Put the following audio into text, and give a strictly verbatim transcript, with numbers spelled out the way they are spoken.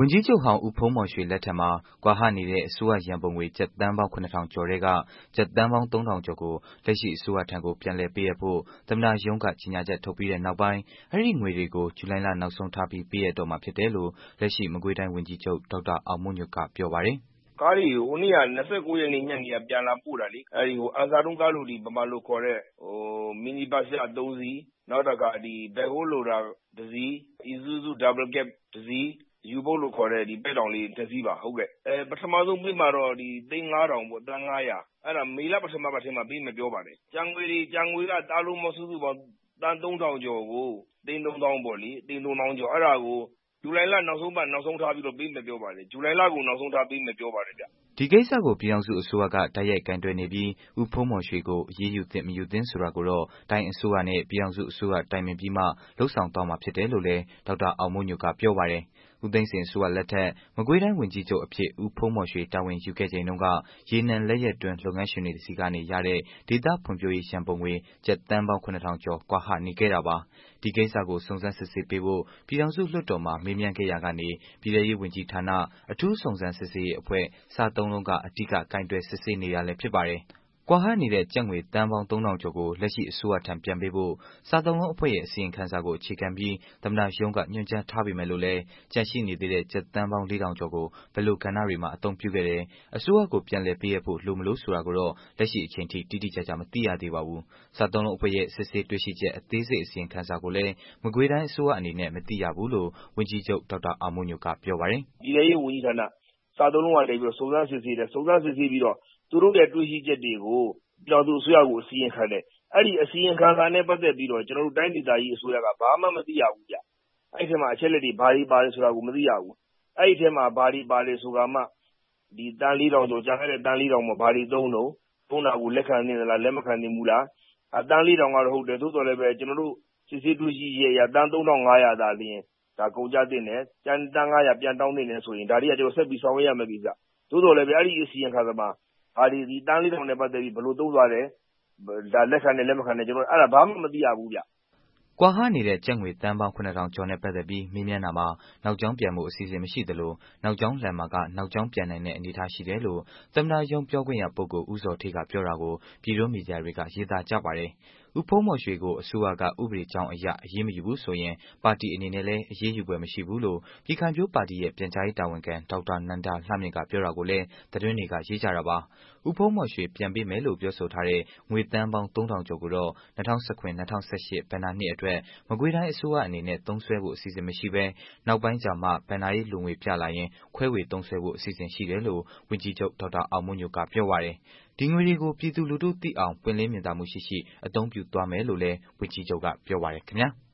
ဝန်ကြီးချုပ်ဟောင်းဦးဖုန်းမော်ရွှေလက်ထက်မှာကွာဟနေတဲ့အစိုးရရန်ပုံငွေကျပ်သန်းပေါင်း ခုနစ်ထောင်ကျော်ထဲကကျပ်သန်းပေါင်း သုံးထောင်ကျော်ကိုလက်ရှိအစိုးရထံကိုပြန်လည်ပေးအပ်ဖို့သမ္မတရုံးကကြေညာချက်ထုတ်ပြီးတဲ့နောက်ပိုင်းအဲဒီငွေတွေကိုဇူလိုင်လနောက်ဆုံးထားပြီးပေးအပ်တော့မှာဖြစ်တယ်လို့လက်ရှိမကွေးတိုင်းဝန်ကြီးချုပ်ဒေါက်တာအောင်မိုးညိုကပြောပါတယ်ကားတွေကိုဟိုနေ့က၂၉ရက်နေ့ညနေကပြန်လာပို့တာလေအဲဒီဟိုအန်စာတုံးကားလို့ဒီဗမာလိုခေါ်တဲ့ဟိုမီနီဘတ်စ်၃စီးနောက်တခါဒီဘက်ဟိုးလိုတာတစ်စီး Isuzu Double Cab တစ်စီးယူဘုတ်လို့ခေါ်တဲ့ဒီပဲ့တောင်လေးတစ်စီးပါဟုတ်ကဲ့အဲပထမဆုံးပေးမှာတော့ဒီသိန်း၅ထောင်ပေါ့တန်း၅ရာအဲ့ဒါမေလပထမပတ်ထဲမှာပေးမယ်ပြောပါတယ်ကြံငွေတွေကြံငွေကတားလို့မစုစုပေါင်းတန်းသုံးထောင်ကျော်ကိုသိန်းသုံးထောင်ပေါ့လေသိန်းသုံးထောင်ကျော်အဲ့ဒါကိုဇူလိုင်လနောက်ဆုံးပတ်နောက်ဆုံးထားပြီးတော့ပေးမယ်ပြောပါတယ်ဇူလိုင်လကိုနောက်ဆုံးထားပေးမယ်ပြောပါတယ်ဗျဒီကိစ္စကိုပြည်ထောင်စုအစိုးရကတိုက်ရိုက်ကင်တွယ်နေပြီးဦးဖုန်းမော်ရွှေကိုအရေးယူသင့်မယူသင့်ဆိုတာကိုတော့တိုင်းအစိုးရနဲ့ပြည်ထောင်စုအစိုးရတိုင်ပင်ပြီးမှလှုပ်ဆောင်သွားမှာဖြစ်တယ်လို့လည်းဒေါက်တာအောင်မိုးညိုကပြောပါတယ်ဦးသိန်းစိန်အစိုးရလက်ထက်မကွေးတိုင်းဝန်ကြီးချုပ်အဖြစ်ဦးဖုန်းမော်ရွှေတာဝန်ယူခဲ့ချိန်တုန်းကရေနံလက်ရက်တွင်းလုပ်ငန်းရှင်တွေစီကနေရတဲ့ဒေသဖွံ့ဖြိုးရေးရန်ပုံငွေကျပ်သန်းပေါင်း ခုနစ်ထောင်ကျော်ကွာဟနေခဲ့တာပါဒီကိစ္စကိုစုံစမ်းစစ်ဆေးပေးဖို့ပြည်ထောင်စုလွှတ်တော်မှာမေးမြန်းခဲ့ရာကနေပြည်ထရေးဝန်ကြီးဌာနအထူးစုံစမ်းစစ်ဆေးရေးအဖွဲ့စသုံးလုံးကအဓိကကင်တွယ်စစ်ဆေးနေတာလည်းဖြစ်ပါတယ်ကွာဟနေတဲ့ကျပ်ငွေသန်းပေါင်းသုံးထောင်ကျော်ကိုလက်ရှိအစိုးရထံပြန်ပေးဖို့စားသုံးလုံးအဖွဲ့ရဲ့အစီရင်ခံစာကိုအခြေခံပြီးသမ္မတရုံးကညွှန်ကြားထားပေမဲ့လို့လည်းကြန့်ရှိနေသေးတဲ့ကျပ်သန်းပေါင်းလေးထောင်ကျော်ကိုဘယ်လိုကဏ္ဍတွေမှာအသုံးပြုခဲ့တယ်အစိုးရကိုပြန်လည်ပေးအပ်ဖို့လိုမလို့ဆိုတာကိုတော့လက်ရှိအချိန်ထိတိတိကျကျမသိရသေးပါဘူးစားသုံးလုံးအဖွဲ့ရဲ့စစ်ဆေးတွေ့ရှိချက်အသေးစိတ်အစီရင်ခံစာကိုလည်းမကွေးတိုင်းအစိုးရအနေနဲ့မသိရဘူးလို့ဝန်ကြီးချုပ်ဒေါက်တာအောင်မိုးညိုကပြောပါတယ်ပြည်ထရေးဝန်ကြီးဌာနစားသုံးလုံးကနေပြီးတော့စုံစမ်းစစ်ဆေးတယ်စုံစမ်းစစ်ဆေးပြီးတော့သူတို့ရဲ့တွေ့ရှိချက်တွေကိုပြည်တော်သူအစိုးရကိုအစီရင်ခံတယ်အဲ့ဒီအစီရင်ခံစာနဲ့ပတ်သက်ပြီးတော့ကျွန်တော်တို့တိုင်းဒေသကြီးအစိုးရကဘာမှမသိရဘူးဗျအဲ့ဒီထဲမှာအချက်လက်တွေဘာတွေပါတယ်ဆိုတာကိုမသိရဘူးအဲ့ဒီထဲမှာဘာတွေပါတယ်ဆိုတာမှဒီတန်းလေးတောင်ကျော်ကြာခဲ့တဲ့တန်းလေးတောင်မှာဘာတွေသုံးတော့သုံးတာကိုလက်ခံနေသလားလက်မခံနိုင်ဘူးလားအတန်းလေးတောင်ကတော့ဟုတ်တယ်သို့တော်လည်းပဲကျွန်တော်တို့စစ်ဆေးတွေ့ရှိရရတန်းသုံးထောင်၅ရာသာလျင်ဒါကုန်ကြတဲ့နဲ့တန်းတန်း၅ရာပြန်တောင်းနေတယ်ဆိုရင်ဒါတွေကကျွန်တော်ဆက်ပြီးဆောင်ရွက်ရမယ်ကိစ္စသို့တော်လည်းပဲအဲ့ဒီအစီရင်ခံစာမှာဘာဒီဒီတန်းလေးတောင်နဲ့ပတ်သက်ပြီးဘယ်လိုသုံးသွားတယ်ဒါလက်ခံတယ်လက်မခံတယ်ကျွန်တော်အဲ့ဒါဘာမှမသိရဘူးဗျကွာဟနေတဲ့ကျပ်ငွေသန်းပေါင်း ခုနစ်ထောင်ကျော်နဲ့ပတ်သက်ပြီးမေးမြန်းတာမှာနောက်ကျောင်းပြန်ဖို့အစီအစဉ်မရှိသလိုနောက်ကျောင်းလန်မှာကနောက်ကျောင်းပြန်နိုင်တဲ့အနေအထားရှိတယ်လို့သမ္မတရုံးပြောခွင့်ရပုဂ္ဂိုလ်ဦးဇော်ဌေးကပြောတာကိုပြည်တွင်းမီဒီယာတွေကရေးသားကြပါတယ်ဦးဖုန်းမော်ရွှေကိုအစိုးရကဥပဒေကြောင်းအရအရေးမယူဘူးဆိုရင်ပါတီအနေနဲ့လည်းအရေးယူပွဲမရှိဘူးလို့ပြည်ခိုင်ဖြိုးပါတီရဲ့ပြန်ကြားရေးတာဝန်ခံဒေါက်တာနန္ဒလှမြင့်ကပြောတာကိုလည်းသတင်းတွေကရေးကြတာပါဦးဖုန်းမော်ရွှေပြန်ပေးမယ်လို့ပြောဆိုထားတဲ့ငွေသန်းပေါင်းသုံးထောင်ကျော်ကိုတော့၂၀၁၇ ၂၀၁၈ဘဏ္ဍာနှစ်အတွက်မကွေးတိုင်းအစိုးရအနေနဲ့သုံးစွဲဖို့အစီအစဉ်မရှိဘဲနောက်ပိုင်းကျမှဘဏ္ဍာရေးလိုငွေပြလာရင်ခွဲဝေသုံးစွဲဖို့အစီအစဉ်ရှိတယ်လို့ဝန်ကြီးချုပ်ဒေါက်တာအောင်မိုးညိုကပြောပါတယ်ဒီငွေတွေကိုပြည်သူလူထုသိအောင်ပွင့်လင်းမြင်သာမှုရှိရှိအသုံးပြုသွားမယ်လို့လည်းဝန်ကြီးချုပ်ကပြောပါတယ်ခင်ဗျာ